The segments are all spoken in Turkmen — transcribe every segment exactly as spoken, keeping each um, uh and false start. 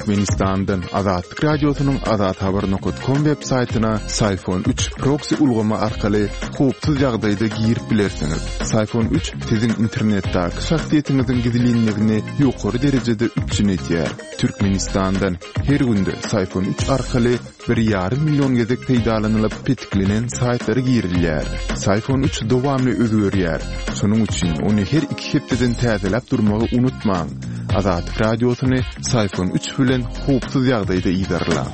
Türkmenistan'dan Azatlyk Radiosynyň azat habar nokta com web saytyna Sayfon üç proxy ulgama arkaly howpsuz ýagdaýda girip bilersiňiz. Sayfon üç siziň internetdäki şahsiýetiňiziň gizliligini ýokary derejede üçin etýär. Türkmenistan'dan her günde Sayfon üç arkaly bir ýarym million gezek peýdalanylyp petiklenen saytlary girilýär. Sayfon üç dowamly özgörýär. Şonuň üçin ony her iki hepdeden täzeläp durmagy unutmaň. Azatlyk Radiosyny Sayfon üç bilen howpsuz ýagdaýda iýdarlar.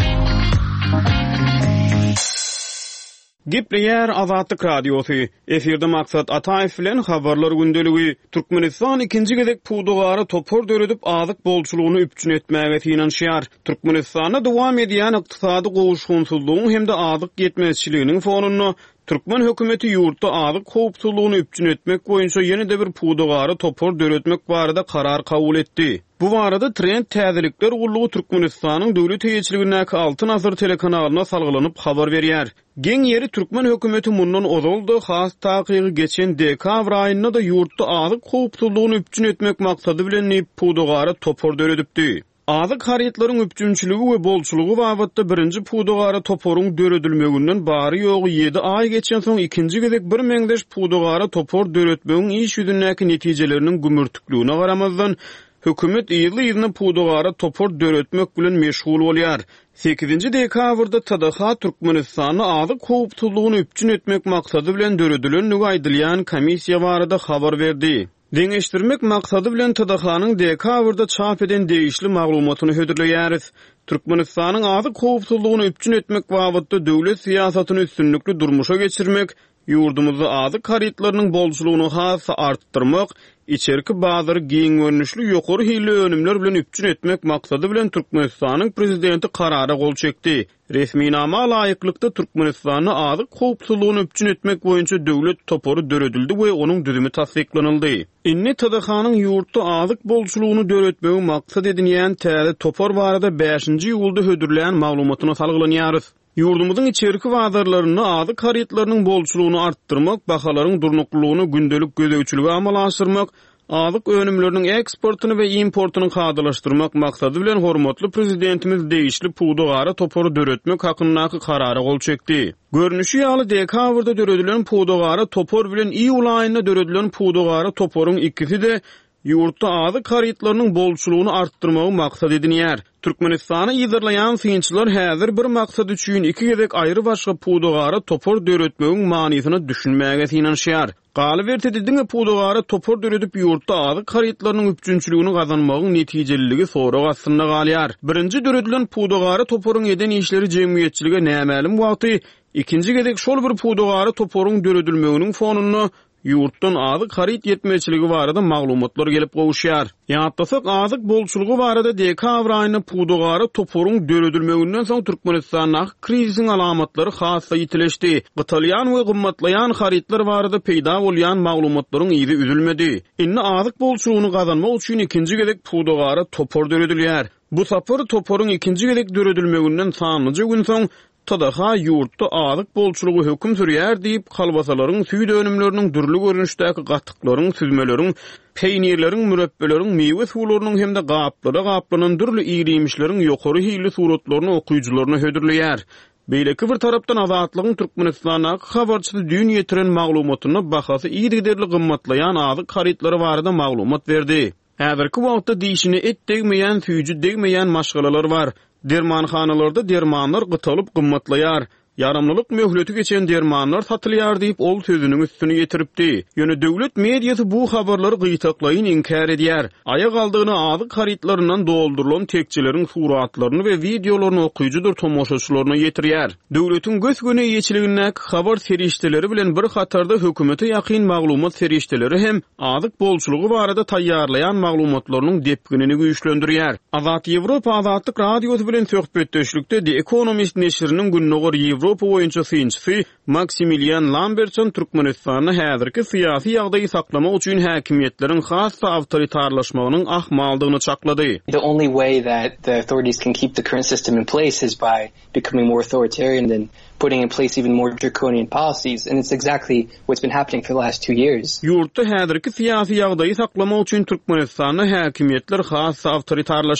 Gepleýär Azatlyk Radiosy. Eferde maksat Ataýew bilen habarlar gündeligi. Türkmenistan ikinji gezek puwdugary topor döredip azyk bolçulugyny üpçün etmäge finansiýar. Türkmenistanda dowam edýän ykdysady gowuşgunsyzlygyň hem de azyk ýetmezçiliginiň fonuny Türkmen hökümeti ýurtda azyk howpsuzlygyny üpçün etmek boýunça ýene-de bir puwdugary topor döretmek barada karar kabul etdi. Bu barada Trend Täzelikler Gullugy Türkmenistanyň döwlet heýetçiligindäki Altyn Asr telekanalyna salgylanyp habar berýär. Geň ýeri Türkmen hökümeti mundan ozaldy, has takygy geçen dekabr aýynda da ýurtda azyk howpsuzlygyny üpçün etmek maksady bilen puwdugary topor döredipdi. Azyk haryatlaryň üpçünçiligi we bolçulugy babatda birinji puwdugary toporuň döredilmeginden bary ýogy ýedi ay geçen soň ikinji gezek bir meňdeş puwdugary topor döretmegiň iş ýüzündäki netijeleriniň gümürtükligine garamazdan hökümet ýyly-ýyly puwdugary topor döretmek bilen meşgul bolýar. sekizinji dekabrda T D H Türkmenistany azyk howpsuzlygyny üpçün etmek maksady bilen döredilen nügaýdylýan komissiýa barada habar berdi. Deňeşdirmek maksady bilen T D H'nyň dekabrda çap eden değişli maglumatyny hödürleýäris. Türkmenistanyň azyk howpsuzlygyny üpçün etmek babatda döwlet siýasatyny üstünlikli durmuşa geçirmek, ýurdumyzda azyk haryatlarynyň bolçulugyny hassa artdyrmak, içerki bazary giň görnüşli ýokary hili önümler bilen üpçün etmek maksady bilen Türkmenistanyň prezidenti karara gol çekdi. Resminama laýyklykda Türkmenistany azyk howpsuzlygyny üpçün etmek boýunça döwlet toporu döredildi we onuň düzümi tasdiklanyldy. Inni T D H'nyň ýurtda azyk bolçulugyny döretmegi maksat edilýän täze topor barada beşinji ýylda hödürlän maglumatyna salgylanyýarys. Ýurdumyzyň içerki wazarlaryny azyk haryatlarynyň bolçulugyny artdyrmak, bahalaryň durnuklygyny gündelik gözegçiligi amalaşdyrmak, azyk önümleriniň eksportyny we importyny hadalaşdyrmak maksady bilen hormatly prezidentimiz değişli puwdugary toporu döretmek hakyndaky karara gol çekdi. Görnüşi ýaly dekabrda döredilen puwdugary topor bilen iýul aýynda döredilen puwdugary toporuň ikisi de ýurtda azyk haryatlarynyň bolçulugyny artdyrmagy maksat edilýär. Türkmenistany ýyzyrlaýan synçylar häzir bir maksat üçin iki gezek aýry başga puwdugary topor döretmegiň manysyny düşünmäge finansiýar. Galy bertedidiňe puwdugary topor döredip ýurtda azyk haryatlarynyň üpçünçiligini gazanmagyň netijeliligi sorak astynda galýar. Birinji döredilen puwdugary toporuň eden işleri jemgyýetçilige nämälim wagty, ikinji gezek şol bir puwdugary toporuň döredilmeginiň fonuny ýurtdan azyk haryat ýetmezçiligi barada maglumatlar gelip gowuşýar. Ýatdasak azyk bolçulugy barada dekabr aýyna puwdugary toporuň döredilmeginden soň Türkmenistanyň krizisiň alamatlary hassa ýitileşdi. Gytalýan we gymmatlaýan haryatlar barada peýda bolýan maglumatlaryň ýygy üzülmedi. Inni azyk bolçulugyny gazanmak üçin ikinji gezek puwdugary topor döredilýär. Bu sapar toporuň ikinji gezek döredilmeginden sanlyja gün soň T D H ýurtda azyk bolçulugy höküm sürýär diýip kalbasalaryň süýd önümleriniň dürli görnüşdäki gatyklaryň, süzmeleriň, peýnirleriň, mürebbeleriň, meýwe suwlarynyň hem de gaplara gaplanan dürli ýygymişleriň ýokary hili suratlaryny okuýjylaryna hödürleýär. Beýleki bir tarapdan Azatlygyň Türkmenistanyň habarçy düň ýetiren maglumatyny bahasy ýygyderli gymmatlaýan azyk harytlary barada maglumat berdi. Häzirki wagtda diýişini et degmeýän, süýji degmeýän maşgalalar bar. Dermanhanalarda dermanlar gytalyp gymmatlaýar. Yaramlylyk möhleti geçen dermanlar satylýar diýip ol sözüniň üstüne ýetiripdi. Ýöne döwlet mediýasy bu habarlary gytaklaýyn inkar edýär. Aýag aldygyny azyk harytlaryndan doldurulan tekçileriň suratlaryny we videolaryny okuýjydyr tomoşaçylaryna ýetirýär. Döwletiň göz göne ýeçiligindäki habar serişdeleri bilen bir hatarda hökümete ýakyn maglumat serişdeleri hem azyk bolçulugy barada taýýarlaýan maglumatlarynyň depginini güýçlendirýär. Azat Ýewropa Azatlyk Radiosy bilen söhbetdeşlikde The Economist neşriniň günnäger Ýewropa boýunça synçysy Maximilian Lambertson Türkmenistanyny häzirki syýasy ýagdaýy saklamak üçin häkimiýetleriň hassa awtoritarlaşmagynyň ahmaldygyny çaklady. The only way that the authorities can keep the current system in place is by becoming more authoritarian and putting in place even more draconian policies, and it's exactly what's been happening for the last two years. Ýurtda häzirki syýasy ýagdaýy saklamak üçin Türkmenistanyň häkimiýetleri hassa awtoritarlaşyr.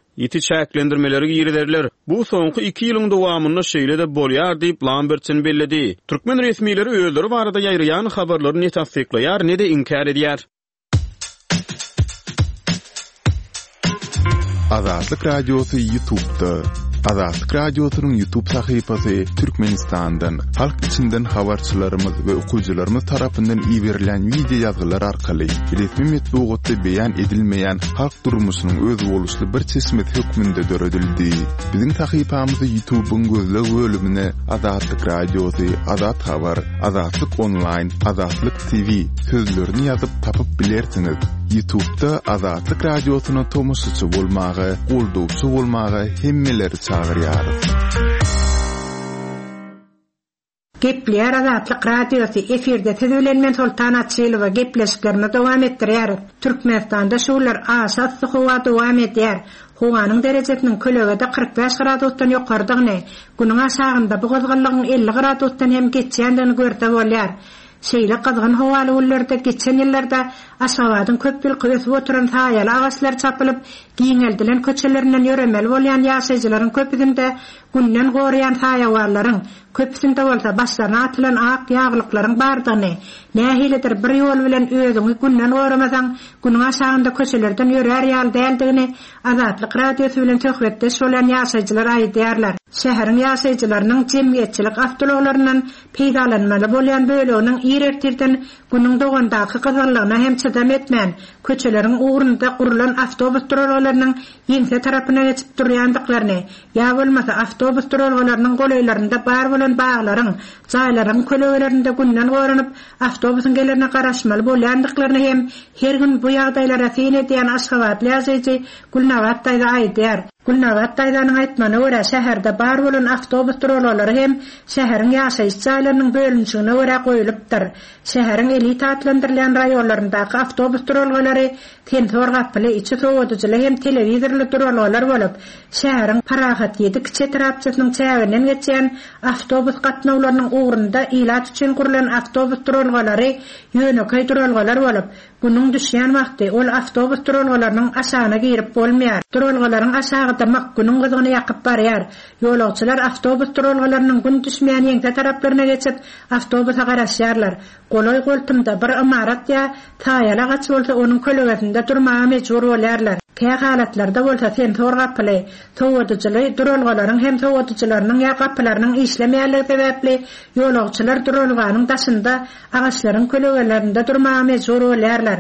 iti çäklendirmeleri giýerler. Bu soňky iki ýylyň dowamynda şeýle de bolýar diýip Lambertsen bellidi. Türkmen resmiýetleri özleri barada ýaýraýan habarlary ne tasdikleýär, ne de inkar edýär. Azatlyk Radiosu YouTube'da. Azatlyk Radiosu'nun YouTube sahypasy Türkmenistandan, halk içinden habarçylarymyz we okuwçylarymyz tarapyndan iýerilen video ýazgylar arkaly resmi metbuatda beýan edilmeýän halk durmuşynyň öz boluşly bir çeşmet hökmünde döredildi. Biziň sahypamyzy YouTube'un gözleg bölümine Azatlyk Radiosu, Azat Habar, Azatlyk Online, Azatlyk T V sözlerini ýazyp tapyp bilersiňiz. YouTube'da Azatlyk Radiosu'na tomoşçy bolmagy, goldowçy bolmagy hemmeleri çağırýar. Gepler Azatlyk Radiosu efirde tüzülenmen Sultan Atçylyga gepleşiklerini dowam etdirýär. Türkmenistanda şular asas suwa dowam edýär. Howanyň derejesiniň kölegi de kırk beş gradusdan ýokardygyny, güniň aşagynda bu gozgallygyň elli gradusdan hem geçýändigini görse bolýar. Şeýle gazgyn howaly ulllarda geçen ýyllarda aşawadyň köp ýyl köýsüp oturan taýaly agaçlar çapylyp giňeldilen köçelerinden ýöremel bolýan ýaşaýjylaryň köpüsinde günden gorýan taýawarlaryň köpüsinde bolsa başlaryna atylan ak ýaglyklaryň bardygyny, nähilidir bir ýol bilen özüňi günden goramasaň güniň aşagynda köçelerden ýörer ýal däldigini Azatlyk Radiosu bilen töhbetde şolan ýaşaýjylar aýdýarlar. Şäheriň ýaşaýjylarynyň jemgyýetçilik awtologlaryndan peýdalanmaly bolýan böleginiň ýerertirden güniň dogandaky gazanlygyna hem çydam etmän köçeleriň ugrunda gurulan awtobus duralarynyň ýeňse tarapyna geçip durýandyklaryny ýa bolmasa awtobus duralarynyň goleýlarynda bar bolan baglaryň, jaýlaryň kölegelerinde günden goranyp awtobusyň gelerine garaşmaly bolýandyklaryny hem her gün bu ýagdaýlara sen edýän Aşgabat ýaşaýjy Gulnawat taýda aýdýar. Gulnawat taýdanyň aýtmany görä şäherde bar bolan awtobus duralary hem şäheriň ýaşaýyş jaýlarynyň bölünçigine görä goýulypdyr. Şäheriň elit atlandyrılan raýonlaryndaky awtobus duralary tensor gaply, içi sowadyjyly hem telewizorly duralary bolup, şäheriň Parahat ýedi kiçe tarapçysynyň çägininden geçen awtobus gatnawlarynyň ugrunda ilat üçin gurulan awtobus duralary ýöneköý duralary bolup, bunyň düşýän wagty ol awtobus duralarynyň aşagyna girip bolmaýar. Duralaryň aşagyda makgunyň gyzygyny ýakyp barýar. Ýolagçylar awtobus duralarynyň gün düşmeýän ýeňse taraplaryna geçip awtobusa garaşýarlar. Golay goltymda bir imarat ýa taýala gaç bolsa onuň kölegesinde durmagy mejbur bolýarlar. Käy halatlarda bolsa sensor gaply, sowadyjyly duralgalaryň hem sowadyjylarynyň ýa gapylarynyň işlemeýärligi sebäpli ýolagçylar duralganyň daşynda agaçlaryň kölegelerinde durmagy mejbur bolýarlar.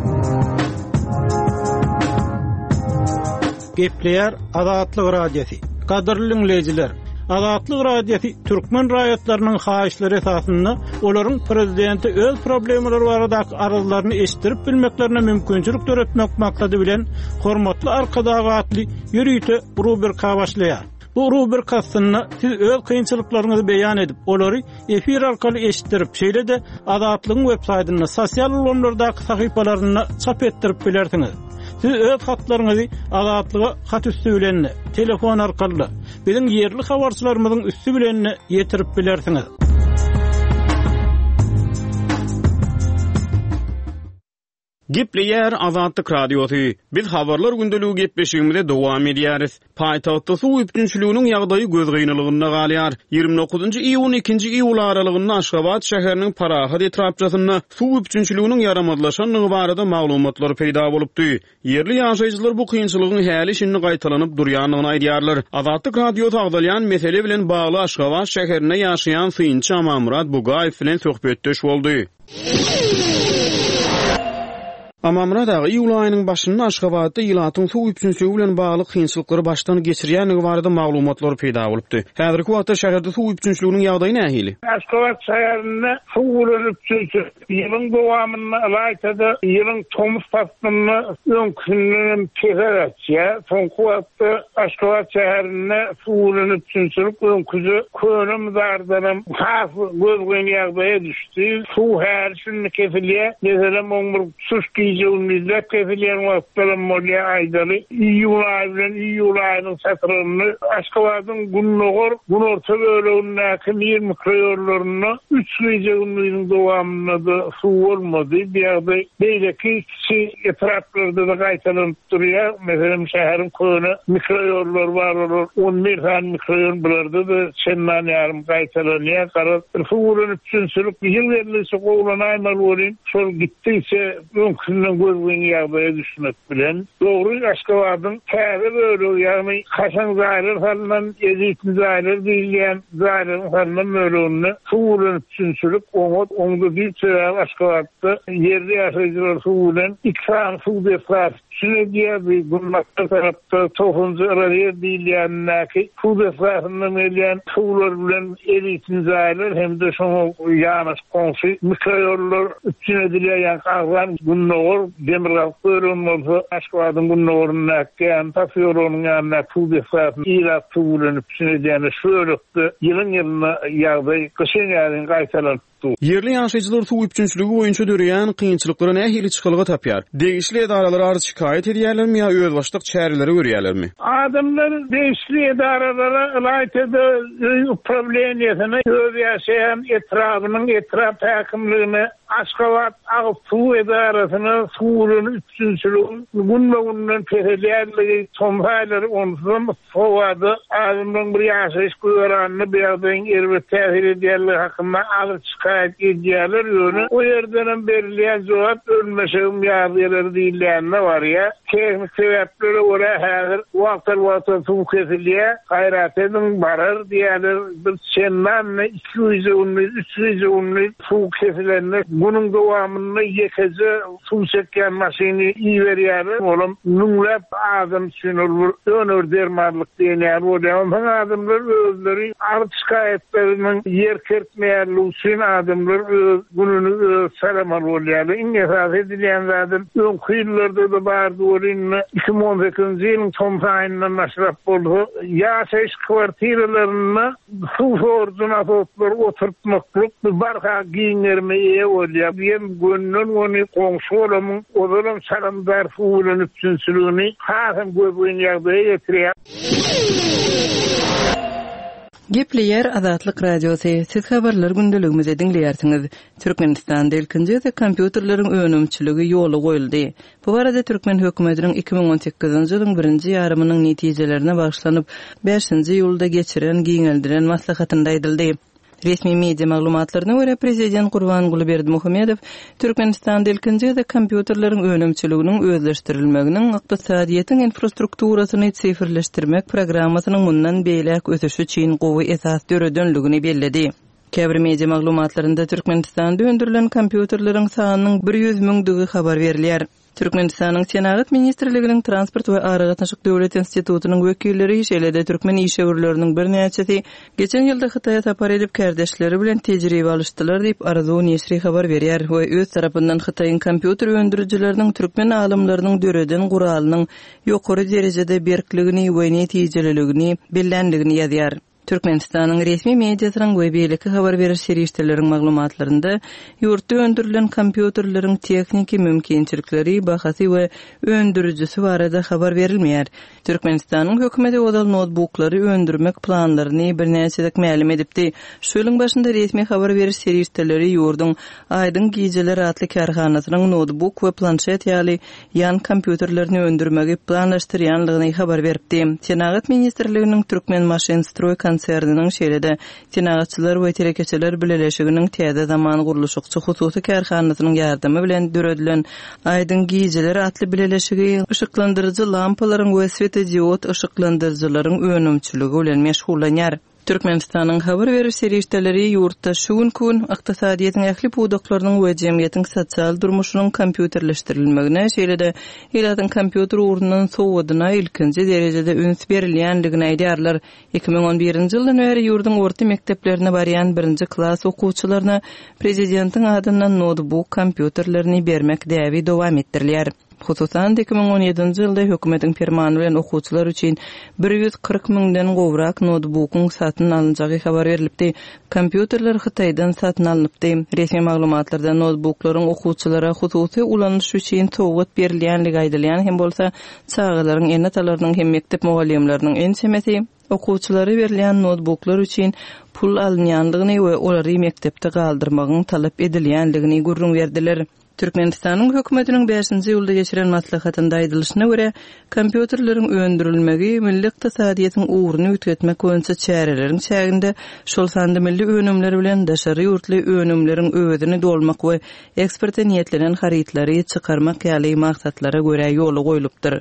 Gepler Azatlyk Radiosu. Gadyrly dinleyijiler, Azatlyk Radiosu türkmen raýatlarynyň haýyşlary esasynda olaryň prezidenti öz problemleri baradaky arazlaryny eşitdirip bilmeklerine mümkinçilik töretmek maksady bilen hormatly arkadagatly ýürüýte rubrika başlaýar. Bu rubrikasyny siz öz kynçylyklaryňyzy beýan edip, olary efir arkaly eşitdirip, şeýle de Azatlygyň websaýtyna, sosial ulanlardaky sahypalaryna çap etdirip bilersiňiz. Siz öz hatlaryňyzy Azatlyga hat üstü bilen, telefon arkaly, biziň ýerli habarçylarymyzyň üstü bilen ýetirip bilersiňiz. Gepleýär Azatlyk Radiosu. Biz habarlar gündeligi gepleşigimizde dowam edýäris. Paýtagtda suw üpçünçiliginiň ýagdaýy göz gynylygynda galýar. ýygrimi dokuzynjy iýun ikinji iýul aralygynda Aşgabat şäheriniň Parahat etrapçasynda suw üpçünçiliginiň yaramazlaşanlygy barada maglumatlar peýda bolupdy. Yerli ýaşaýjylar bu kynçylygyň häli şinni gaýtalanyp durýanlygyny aýdýarlar. Azatlyk Radio tagdalyan mesele bilen bagly Aşgabat şäherine ýaşaýan Syynçy Amamrat Bugaýew bilen söhbetdeş boldy. Amamrat ağa iýul aýynyň başynda Aşgabatda ýylatyň suw üpçünçiligi bilen bagly kynçylyklary başdan geçirýänligi barada maglumatlar peýda bolupdy. Häzirki wagtda şäherde suw üpçünçiliginiň ýagdaýy nähili? Aşgabat şäherinde suw üpçünçiligi ýylyň dowamyny aýtdy, ýylyň tomus pastyny öňkünün peýdaçya, soňky wagtda Aşgabat şäherinde suw üpçünçilik öňküzi könem zardanam has göz ýagdaýa düşdi. Suw her şunu kefilýär, meselem oňmur suski iyice unluyla kefileyen vakitlerin molya aydalı iyul ayının iyul ayının satırını Aşkabat'ın Gunnogor Gunorta bölüğündeki bir mikroyorlarını üç iyice unluyun devamında da su olmadı. Bir yerde beyleki kişi etraflarda da kaytalanıp duruyor. Mesela şehrin köyüne mikroyorlar var olur. on bir tane mikroyor bulardı da senden yarım kaytalanıyor. Karar su olun üçünsülük bir yıl verilisi kovulan aymal olun. Sol gittiyse mümkünle gözgün yağdaya düşünmek bilen. Doğru Aşkabat'ın kâri böyle yani kaşan zahir falan ezitin zahir değilyen zahir falan böyle onunla su olun üçünsülük omut onu bir sefer Aşkabat'ta yerde yaşayıcılar su olun iksan su deflar şunu diye bir bulmakta tarafta tohumcu araya değilyen ki su deflarından eliyen sular bilen ezitin zahir hem de şunu yağmış konsu mikroyorlar üçüne dileyen kahvan Gunnogor demiraltı öğrenmesi Aşkabat'ın Gunnor'un nakkeyen tasıyor onun yanına su deflarının ilat su olun üçüne diyene şöylükte yılın yılına yağday kışın yağdın kaytalan Yerli ýaşaýjylar suw üçünçlügi boýunça döreýän kynçylyklara nähili çykylyga tapýar. Degişli edaralar arz şikayet edýärlermi ýa öz başlyk çäreleri görýärlermi? Adamlar degişli edaralara ýaýtdy problemiyetine öz ýaşaýan etrafynyň etraf häkimligine Aşgabat Agyp Suw Edarasyna suwlaryň üçünçlügi günme-günden peredýärligi tomhaýlary ondan sowady adamlaryň bir ýaşaýyş göranyny bir ýerden erbet täsir edýärligi hakynda agyr şikayet edýärler ýöne o ýerden berilýän jogap ölmeşegim ýardylar diýilýände bar ýa teknik sebäplere görä häzir wagtlar wagtlar suw kesilýär gaýrat edin barar diýerler bir şenman iki yüz on üç yüz on suw kesilenler bunun dowamında ýekeze suw çekýän maşyny iýerýärler olam nüňläp adam sünürlür önür dermanlyk diýenler bolýar adamlar özleri arz şikayetleriniň ýer kertmeýärligi üçin adamlar gününü salamal bolýar. Iň esas edilýän zadyň öň kıyılarda da bardy bolýan iki bin on sekizinji ýylyň tomsaýyndan başlap boldy. Ýaşaýyş kwartiralaryna suw ordinatörler oturtmaklyk bir barha giňerme ýe bolýar. Ýem gönnün ony goňşy bolamyň ozalam salamdar suwlaryň üçünçülügini hasam göbüň ýagdaýa getirýär. Gepleýär Azatlyk radiosi. Siz habarlar gündeligimizi dinleýärsiňiz. Türkmenistanda ilkinji de kompýuterlaryň önümçiligi ýoly goýuldy. Bu barada Türkmen hökümetiniň iki bin on sekizinji ýylyň birinji ýarymynyň netijelerine başlanyp beşinji ýylda geçiren giňeldiren maslahatynda aýdyldy. Resmi media maglumatlaryna görä prezident Gurbanguly Berdimuhammedow Türkmenistanda ilkinji de kompýuterlaryň önümçiliginiň özleşdirilmeginiň ykdysadyýetin infrastrukturasyny sifirleşdirmek programmasynyň mundan beýlek ösüşi üçin gowy esas döredönligini belledi. Käbir media maglumatlarynda Türkmenistanda öndürilen kompýuterlaryň sanynyň bir ýüz miňdigi habar berilýär. Türkmenistanyň Senagat ministrliginiň transport we aragatnaşyk döwlet institutynyň wekilleri şeýle-de türkmen işgörleriniň bir näçesi geçen ýylda Hytaýa tapar edip kärdeşleri bilen tejribe alşdylar diýip Arzu Nesri habar berýär we öz tarapyndan Hytaýyň kompýuter öndürüjileriniň türkmen alymlarynyň döreden guralynyň ýokary derejede berkligini we netijeligini bellendigini ýazýar. Türkmenistanyň resmi mediasynyň we beýleki habar beriş serişdeleriň maglumatlarynda ýurtda öndürilen kompýuterleriň tekniki mümkinçilikleri, bahasy we öndürüjisi barada habar berilmeýär. Türkmenistanyň hökümeti odal notebooklary öndürmek planlaryny bir näçedek ma'lum edipdi. Şu ýylyň başynda resmi habar beriş serişdeleri ýurduň Aýdyň Gijeler adly karhanasynyň notebook we planşet ýaly ýan kompýuterlerini öndürmegi planlaşdyrýanlygyny habar beripdi. Senagat ministrliginiň Türkmen Maşinstroy konserniniň şeýle-de senagatçylar we terekeçiler birleşiginiň täze zaman guruluşçy hususy karhanasynyň ýardymy bilen döredilen Aýdyň Gijeler adly birleşigi ışıklandırıcı lampalaryň we swetodiod ışıklandırıcılaryň önümçiligi bilen meşgullanýar. Türkmenistanyň habar beriş serişdeleri ýurtda şu gün ykdysadyýetin ähli pudaklarynyň we jemgyýetiň sosial durmuşynyň kompýuterleşdirilmegine şeýle-de ýylatyň kompýuter urundan sowadyna ilkinji derejede üns berilýänligini aýdýarlar. iki bin on birinji ýyldan beri ýurduň orta mekdeplerine barýan birinji klass okuwçylaryna prezidentiň adyndan notebook kompýuterlerini bermek däwi dowam etdirilýär. Hususan iki bin on ýedinji ýylda hökümetiň fermany bilen okuwçylar üçin bir ýüz kırk miňden gowrak notebookun satyn alynjagy habar berilipdi. Kompýuterler Hytaýdan satyn alınıpdy. Resmi maglumatlarda notebooklaryň okuwçylara hususy ulanyş üçin towgat berilýänligi aýdylýan hem bolsa çağalaryň enatalarynyň hem mektep mugallimleriniň en semesi okuwçylary berilýän notebooklar üçin pul alınýanlygyny we olary mektepde galdyrmagyň talap edilýänligini gurrun berdiler. Türkmenistanyň hökümetiniň beşinji ýylda geçiren maslahatynda aýdylyşyna görä, kompýuterleriň öndürilmegi milli ykdysadyýatyň uğruny ütgetmek boýunça çäreleriň çäginde şol sandy milli önümler bilen daşary ýurtly önümleriň öwedini dolmak we eksporta niýetlenen harytlary çykarmak ýaly maksatlara görä ýoly goýulypdyr.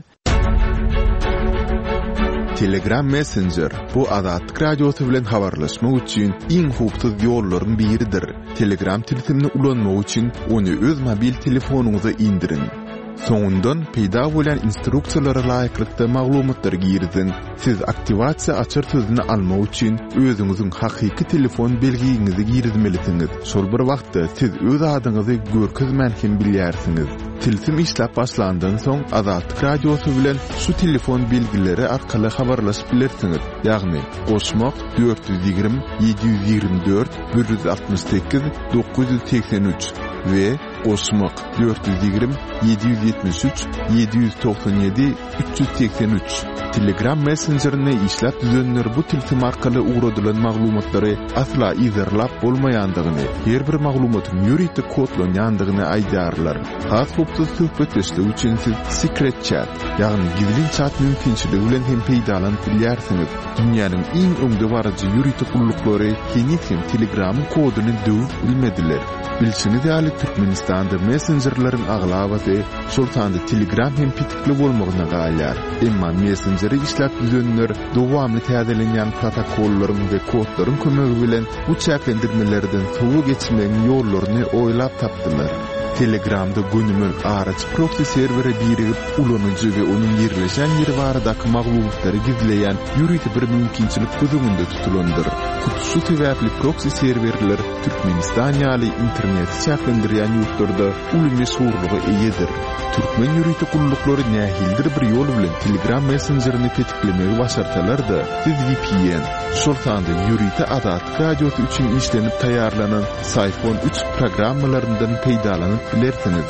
Telegram Messenger bu adat radiosu bilen habarlaşmak üçin iň hupsuz ýollaryň biridir. Telegram tilsimini ulanmak üçin onu öz mobil telefonuňyza indirin. Soňundan peýda bolan instruksiýalara laýyklykda maglumatlar girdin. Siz aktivasiýa açar sözüni almak üçin özüňiziň hakyky telefon belgiňizi girdmelisiniz. Şol bir wagtda siz öz adyňyzy görkezmän hem bilýärsiňiz. Tilsim işläp başlandan soň Azat radiosu bilen şu telefon belgileri arkaly habarlaşyp bilersiňiz. Ýagny goşmak dört yüz ýigirmi yedi yüz ýigirmi dört bir yüz altmış sekiz dokuz yüz seksen üç we goşmak dört yüz ýigirmi yedi yüz ýetmiş üç yedi yüz toksan ýedi üç yüz seksen üç. Telegram Messenger'ine işläp düzenler bu tilsim arkaly uğradylan maglumatlary asla izerlap bolmaýandygyny, her bir maglumatyň ýürüýte kodlanýandygyny aýdarlar. Has hupsuz söhbetleşmek üçin siz secret chat, ýagny gizli chat mümkinçiligi bilen hem peýdalanyp bilýärsiňiz. Dünýäniň iň öňde barajy ýürüýte gullyklary kenetken Telegram koduny döwüp bilmediler. Bilşiniz ýaly Türkmenistanda messengerlaryň aglawaty şol sanda Telegram hem pitikli bolmagyna gaýar. Emma Messenger'i işläp düzenler dowamly täzelenýän protokollaryň we kodlaryň kömegi bilen bu çäklendirmelerden sowu geçmegiň ýollaryny oýlap tapdylar. Telegramda günümün araç proxy serveri birigip ulanyjy we onuň ýerleşen ýeri baradaky maglumatlary gizleýän ýürüýte bir mümkinçilik gözüňde tutulandyr. Şu sebäpli proxy serverler Türkmenistan ýaly internet çäklendirýän ýurtlarda uly meşhurlygy eýedir. Türkmen ýürüýte gullyklary nähildir bir ýol bilen Telegram Messenger'ini tetiklemegi başarsalar-da, siz V P N, şol sanda ýürüýte adat radiosu üçin işlenip taýarlanan Sayfon üç programmalaryndan peýdalanyp bilersiňiz.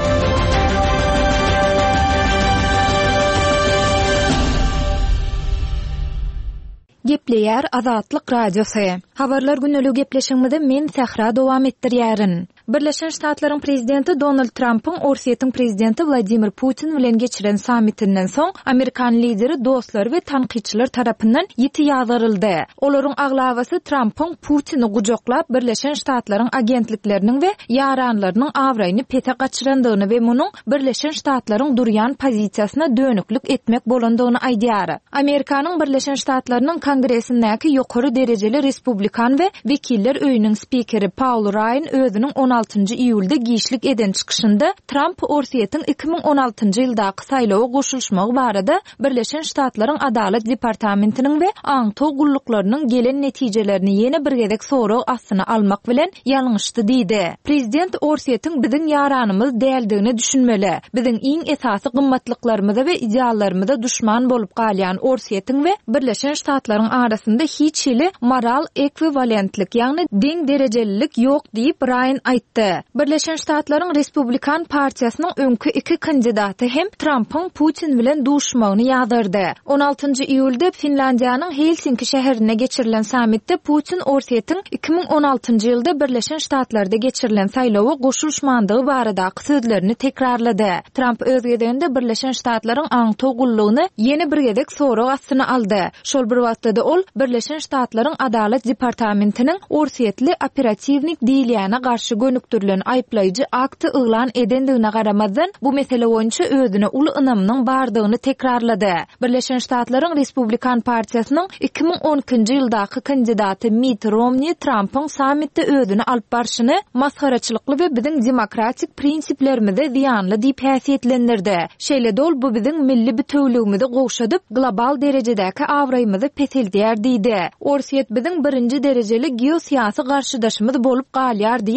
Gepleýär Azatlyk radiosu. Habarlar günlügi gepleşigimizde men Sahra dowam etdirýärin. Birleşen Ştatlaryň prezidenti Donald Trump'yň Orsiýetiň prezidenti Vladimir Putin bilen geçiren sammitinden soň Amerikan lideri dostlary we tanqidçiler tarapyndan ýiti ýazaryldy. Olaryň aglawasy Trump'yň Putin'i gujoklap Birleşen Ştatlaryň agentlikleriniň we ýaranlarynyň awraýyny pete gaçyrandygyny we munyň Birleşen Ştatlaryň durýan pozisiýasyna dönüklik etmek bolandygyny aýdýar. Amerikanyň Birleşen Ştatlarynyň Kongresindäki ýokary derejeli Respublikan we Wekiller öýüniň spikeri Paul Ryan özüniň on altynjy iýulda giýişlik eden çykyşynda Trump Orsiýetiň iki bin on altynjy ýyldaky saýlawa goşulmagy barada Birleşen Ştatlaryň Adalet Departamentiniň we aňto gullyklarynyň gelen netijelerini ýene bir gezek sorag astyna almak bilen ýalňyşdy diýdi. Prezident Orsiýetiň biziň ýaranymyz däldigini düşünmeli. Biziň iň esasy gymmatlyklarymyza we ideallarymyza düşman bolup galýan Orsiýetiň we Birleşen Ştatlaryň arasynda hiç hili moral ekwivalentlik, ýagny deň derejelilik ýok diýip Ryan aýtdy. Birleşen Ştatlaryň Respublikan partiýasynyň öňkü iki kandidaty hem Trump'yň Putin bilen duşmagyny ýazardy. on altynjy iýulda Finlandiýanyň Helsinki şäherine geçirilen sammitde Putin Orsiýetiň iki bin on altynjy ýylda Birleşen Ştatlarda geçirilen saýlawa goşulmandygy baradaky sözlerini tekrarlady. Trump öz gedeginde Birleşen Ştatlaryň aňto gullygyny ýene bir gezek sorag astyna aldy. Şol bir wagtda ol Birleşen Ştatlaryň Adalet Departamentiniň Orsiýetli operativnik diýilýäne garşy gönüktirilen aýplaýjy akty yglan edendigine garamazdan bu mesele boýunça özüne uly ynamynyň bardygyny tekrarlady. Birleşen Ştatlaryň Respublikan partiýasynyň iki bin onunçy ýyldaky kandidaty Mitt Romney Trump'yň sammitde özüne alyp barşyny masgaraçylykly we biziň demokratik prinsiplerimize ziýanly diýip häsiýetlendirdi. Şeýle dol bu biziň milli bütünligimizi gowşadyp global derejedäki awraýymyzy peseldiýär diýdi. Orsiýet biziň birinji derejeli geosiýasy garşydaşymyz bolup galýar diýip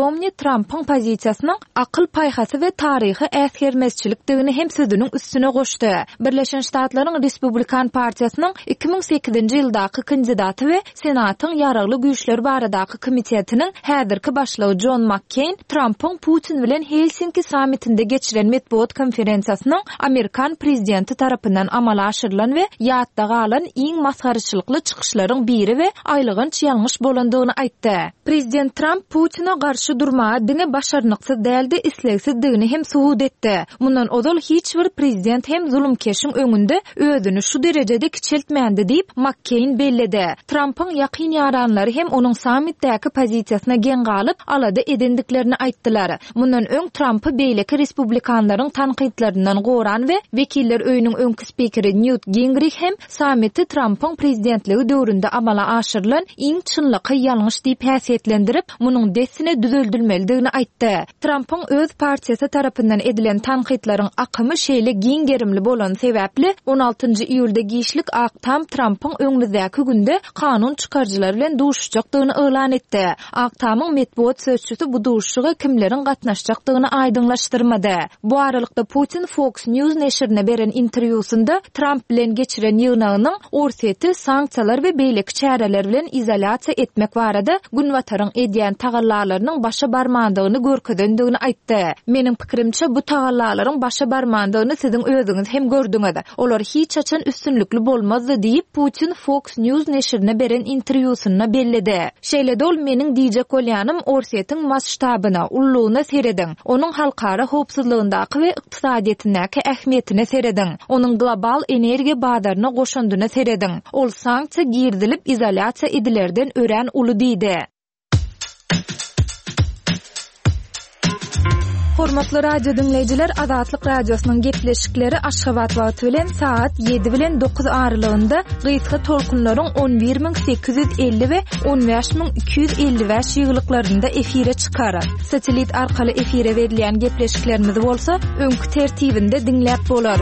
Romney Trump'ın pozisiýasynyň akıl paýhasy we taryhy äsgermezçilikdigini hem sözüniň üstüne goşdy. Birleşen Ştatlaryň Respublikan partiýasynyň iki ming sekizinji ýyldaky kandidaty we Senatyň ýaragly güýçleri baradaky komitetiniň häzirki başlygy John McCain Trump'ın Putin bilen Helsinki sammitinde geçiren metbuat konferensiýasynyň Amerikan prezidenti tarapyndan amala aşyrylan we ýatda galan iň masgaryçylykly çykyşlaryň biri we aýlygynç ýalňyş bolandygyny aýtdy. Prezident Trump Putin'e garşy durmagy diňe başarnyksyz däldi, islegsizdigini hem subut etdi. Mundan odal hiç bir prezident hem zulümkeşiň öňünde özüni şu derejede kiçeltmändi diýip McCain belledi. Trump'ın ýakyn ýaranlary hem onuň sammitdäki pozisiýasyna gen galyp alada edendiklerini aýtdylar. Mundan öň Trump'y beýleki respublikanlaryň tanqidlerinden goran we wekiller öýüniň öňkü spikeri Newt Gingrich hem sammitde Trump'ın prezidentligi döwründe amala aşyrylan iň çynlyky ýalňyş diýip häsiýetlendirip, munyň desine düzeltilmelidigini aýtdy. Trump'ın öz partiýasy tarapyndan edilen tanqidlaryň akymy şeýle giň gerimli bolan sebäpli on altynjy iýulda giýişlik Aktam Trump'ın öňümüzdäki günde kanun çykarjylar bilen duşuşjakdygyny elan etdi. Aktamyň metbuat sözçüsü bu duşuşyga kimleriň gatnaşjakdygyny aýdyňlaşdyrmady. Bu aralykda Putin Fox News neşrine beren interwýusunda Trump bilen geçiren ýygnagynyň orseti sanksiýalar we beýleki çäreler bilen izolasiýa etmek barada günwataryň edýän tagallalarynyň başa barmandygyny görkedendigini aýtdy. Meniň pikirimçe bu tagallalaryň başa barmandygyny siziň özüňiz hem gördüňiz. Olar hiç açan üstünlükli bolmazdy diýip Putin Fox News neşrine beren interwýusyna belledi. Şeýle dol meniň diýjek bolýanym orsetiň masştabyna, ullugyna seredin. Onuň halkara howpsuzlygyndaky we ykdysadyetindäki ähmiýetine seredin. Onuň global energiýa bazaryna goşandyna seredin. Ol sanksiýa girdilip izolasiýa edilerden ören uly diýdi. Hormatly radio dinleyijiler, Azatlyk radiosynyň gepleşikleri Aşgabat wagty bilen saat ýedi bilen dokuz aralygynda gysga tolkunlaryň on bir ming sekiz ýüz elli we on beş ming iki ýüz elli beş ýyglyklarynda efire çykar. Satelit arkaly efire berilýän gepleşiklerimiz bolsa, öňkü tertibinde dinläp bolar.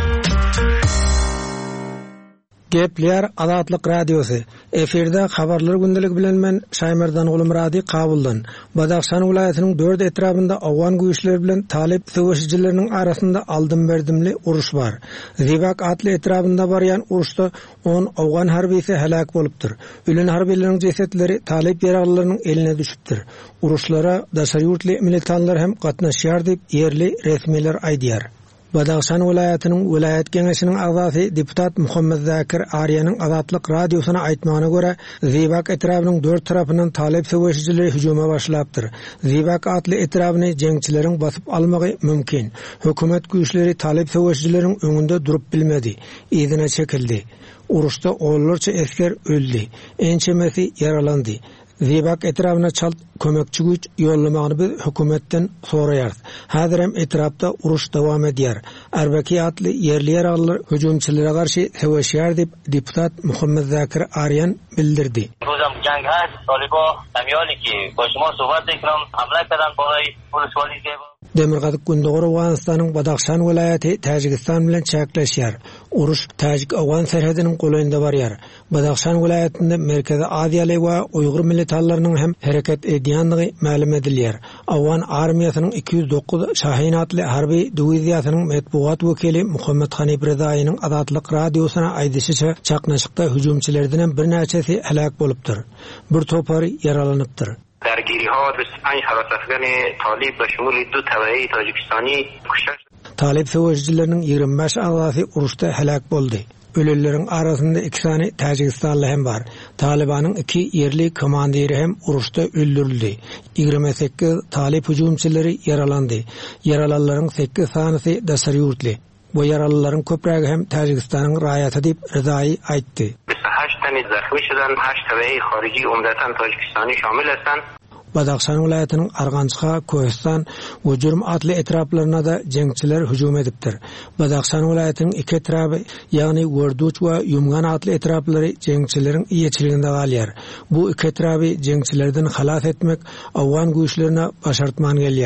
Gepler Azatlyk radiosu. Eferde habarlar gündelik bilen men Şaýmerdan Gulumrady kabuldan. Badaxşan vilayatynyň dört etrafynda awgan güýçleri bilen talep söwüşçileriniň arasynda aldym berdimli uruş bar. Zibak atly etrafynda barýan uruşda on awgan harbisi helak bolupdyr. Ölen harbileriniň jesetleri talep ýaraglarynyň eline düşüpdir. Uruşlara daşary ýurtly militanlar hem gatnaşýar diýip ýerli resmiler aýdýar. Badaxşan vilayatynyň vilayat geňeşiniň agzasy deputat Muhammed Zakir Ariyanyň Azatlyk radiosyna aýtmagyna görä, Zibak etrafynyň dört tarapyndan talep söwüşçileri hüjuma başlapdyr. Zibak atly etrafyny jeňçileriň basyp almagy mümkin. Hökümet güýçleri talep söwüşçileriň öňünde durup bilmedi. Ýygyna çekildi. Uruşda oğullarça esker öldü. Ençemesi yaralandy. Zibak etrafına çalt kömekçi güç yollamagyny biz hökümetten soraýarys. Häzir hem etrafda uruş dowam edýär. Erbeki atly yerli ýaraglar hüjumçylary garşy söwüşýär diýip deputat Muhammed Zakir Ariyan bildirdi. Rozam jang hast, Taliban amyali ki ba şuma sohbat ekram hamla kadan boray poliswali ke Demirgazyk gündogry Awganistanyň Badaxşan vilayaty Täjikistan bilen çäkleşýär. Uruş Täjik Awgan serhediniň goýunda barýar. Badaxşan vilayatynda Merkezi Aziýaly we Uýgur milletlarynyň hem hereket edýänligi ma'lum edilýär. Awgan armiýasynyň iki yüz dokuz Şahin atly harby diwiziýasynyň metbuat wekili Muhammed Hanip Rezaýynyň Azatlyk radiosyna aýdyşyça çaknaşykda hüjumçylardan bir näçesi helak bolupdyr. Bir topary yaralanypdyr. درگیری‌ها به پنج حراس افغان طالب به شمول دو طبقه تاجیکستانی کشته شد. Talep söwüşçileriniň ýygrimi beş agzasy uruşda helak boldy. Ölelleriň arasynda iki sany Täjikistanly hem bar. Talibanyň iki ýerli komandiri hem uruşda öldürildi. ýygrimi sekiz talep hüjumçylary yaralandy. Yaralanlaryň sekiz sanysy daşary ýurtly. Bu yaralılaryň köpregi hem Täjikistanyň raýaty diýip Rezaý aýtdy. هشت تن زخمی شدن. هشت طبقه خارجی عمدتاً تاجیکستانی شامل هستند. Badaxşan vilayatynyň Argançyga, Kohistan we Jurm atly etraplaryna da jeňçiler hüjum edipdir. Badaxşan vilayatynyň iki etrapy, ýagny Gorduç we Yumgan atly etraplary jeňçileriň ýeçiliginde galýar. Bu iki etrapy jeňçilerden halas etmek awgan güýçlerine başartman gelýär.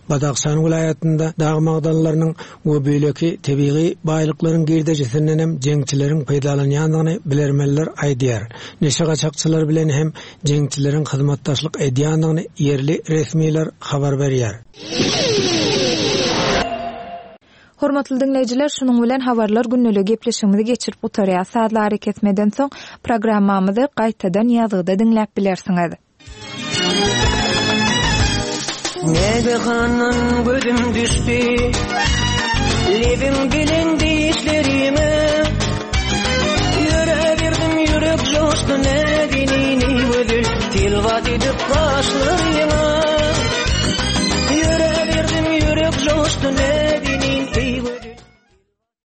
Badaxşan vilayatynda dağı magdallarynyň we beýleki tebiği baýlyklaryň girdejisinden hem jeňçileriň peýdalanýanyny bilermeler aýdýar. Neşe gaçakçylar bilen hem jeňçileriň hyzmatdaşlyk edýanyny yerli resmiler habar berýär. Hormatly dinleyijiler, şunuň bilen habarlar günnälik gepleşigimizi geçirip utarýar. Saatlar ketmeden soň programmamyzy gaýtadan ýazgyda dinläp bilersiňiz. Nege hanan gözüm düştü, levim bilen